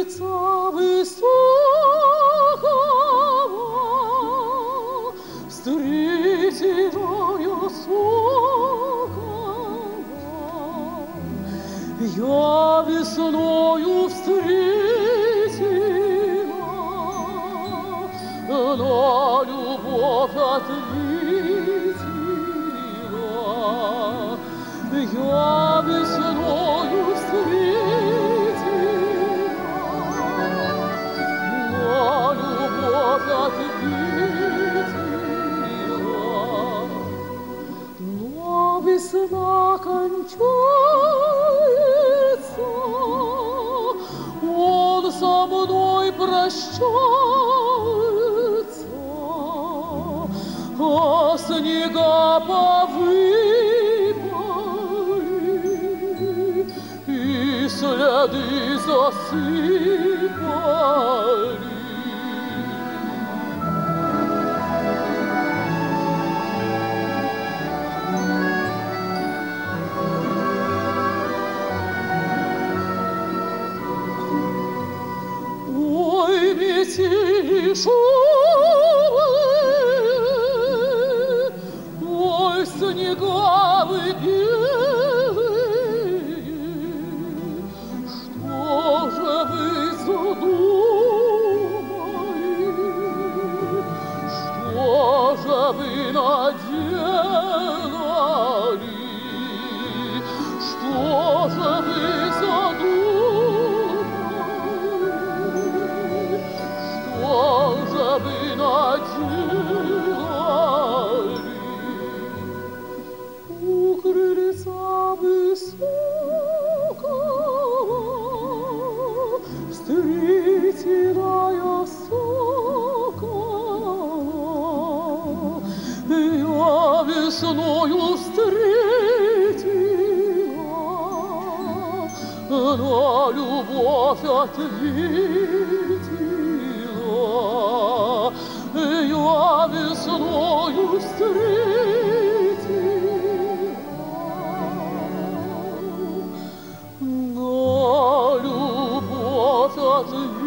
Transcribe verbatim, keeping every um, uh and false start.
крыльца высокого встретила я сокола. Я весною встретила, на любовь ответила. Я весною встретила, на любовь ответила. Но весна кончается, он со мной прощается, а снега повыпали и следы засыпали. Ой, метели шумы, ой, снега вы белые, что же вы задумали, что же вы наделали, что же вы задумали, что же вы наделали? У крыльца высокого встретила я сокола. Я весною встретила, на любовь ответила. Я весною встретила, на любовь ответила.